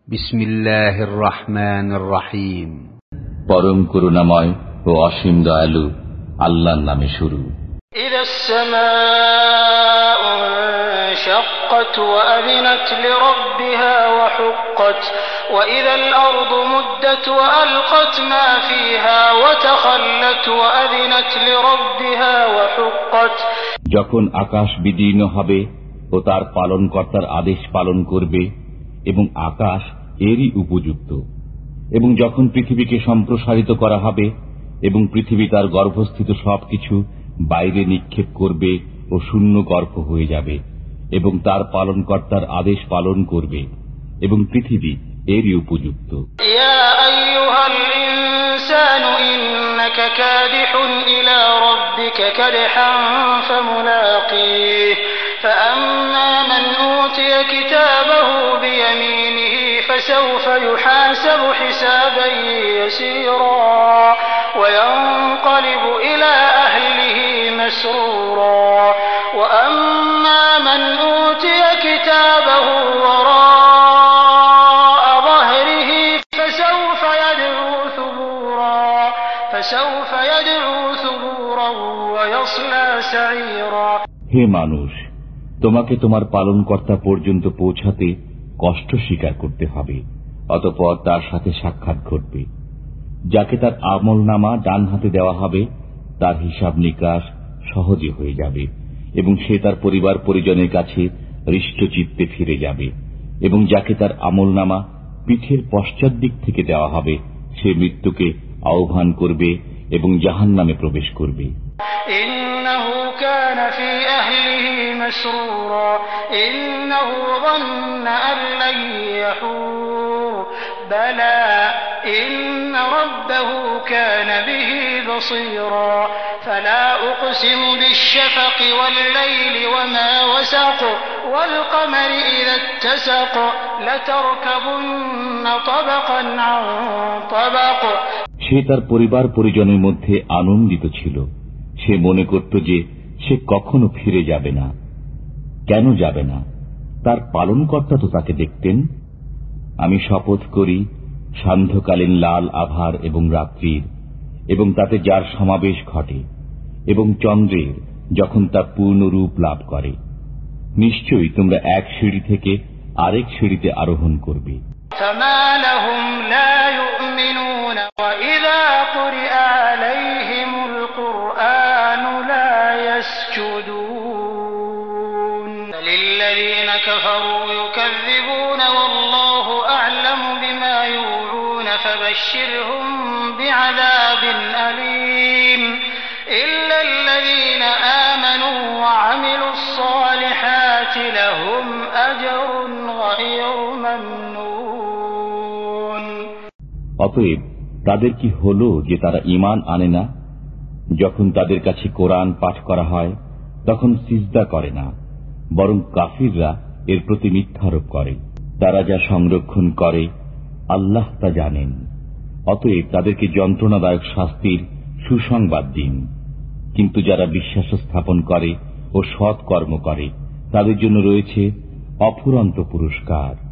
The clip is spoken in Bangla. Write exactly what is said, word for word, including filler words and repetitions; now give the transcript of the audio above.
বিসমিল্লাহির রহমানির রহিম। পরম করুণাময় ও অসীম দয়ালু আল্লাহর নামে শুরু। ইযাস সামাউ ইনশাক্কাত ওয়া আযিনাত লিরাব্বিহা ওয়া হুক্কাত ওয়া ইযাল আরদু মুদ্দাত ওয়া আলকাত মা ফীহা ওয়া তাখাল্লাত ওয়া আযিনাত লিরাব্বিহা ওয়া হুক্কাত। যখন আকাশ বিদীর্ণ হবে ও তার পালনকর্তার আদেশ পালন করবে এবং আকাশ এরই উপযুক্ত, এবং যখন পৃথিবীকে সম্প্রসারিত করা হবে এবং পৃথিবী তার গর্ভস্থিত সবকিছু বাইরে নিক্ষেপ করবে ও শূন্য গর্ভ হয়ে যাবে এবং তার পালনকর্তার আদেশ পালন করবে এবং পৃথিবী এরই উপযুক্ত। ইয়া আইয়ুহাল ইনসানু ইন্নাকা কাদিহুন ইলা রাব্বিকা কাদহান ফামুলাকীহ فأما من أوتي كتابه بيمينه فسوف يحاسب حسابا يسيرا وينقلب إلى أهله مسرورا وأما من أوتي كتابه وراء ظهره فسوف يدعو ثبورا فسوف يدعو ثبورا ويصلى سعيرا। হে মানুষ, তোমাকে তোমার পালনকর্তা পর্যন্ত পৌঁছাতে কষ্ট স্বীকার করতে হবে, অতঃপর তার সাথে সাক্ষাৎ ঘটবে। যাকে তার আমলনামা ডান হাতে দেওয়া হবে তার হিসাব নিকাশ সহজে হয়ে যাবে এবং সে তার পরিবার পরিজনের কাছে হৃষ্টচিত্তে ফিরে যাবে, এবং যাকে তার আমলনামা পিঠের পশ্চাৎ দিক থেকে দেওয়া হবে সে মৃত্যুকে আহ্বান করবে এবং জাহান্নামে প্রবেশ করবে। ইন্নাহু কানা ফি আহলিহি মাসরুরা ইন্নাহু যান্না আন লান ইয়াহুর বালা ইন্না রাব্বাহু কানা বিহি বাসীরা ফালা উকসিমু বিশ-শাফাকি ওয়াল-লাইলি ওয়া মা ওয়াসাক ওয়াল-কমারি ইযা ইত্তাসাক লাতারকাবুন্না তাবাকান আন তাবাক। সে তার পরিবার পরিজনের মধ্যে আনন্দিত ছিল। সে মনে করত যে সে কখনো ফিরে যাবে না। কেন যাবে না? তার পালনকর্তা তো তাকে দেখতেন। আমি শপথ করি সান্ধ্যকালীন লাল আভার এবং রাত্রির, এবং তাতে যার সমাবেশ ঘটে, এবং চন্দ্রের যখন তা পূর্ণ রূপ লাভ করে। নিশ্চয়ই তোমরা এক সিঁড়ি থেকে আরেক সিঁড়িতে আরোহণ করবে। فما لهم لا يؤمنون وإذا قرئ عليهم القرآن لا يسجدون للذين كفروا يكذبون والله أعلم بما يوعون فبشرهم بعذاب أليم إلا الذين آمنوا وعملوا الصالحات لهم أجر غير ممنون। অতএব তাদের কি হলো যে তারা ঈমান আনে না? যখন তাদের কাছে কোরআন পাঠ করা হয় তখন সিজদা করে না, বরং কাফিররা এর প্রতি মিথ্যারোপ করে। তারা যা সংরক্ষণ করে আল্লাহ তা জানেন। অতএব তাদেরকে যন্ত্রণাদায়ক শাস্তির সুসংবাদ দিন। কিন্তু যারা বিশ্বাস স্থাপন করে ও সৎ কর্ম করে তাদের জন্য রয়েছে অফুরন্ত পুরস্কার।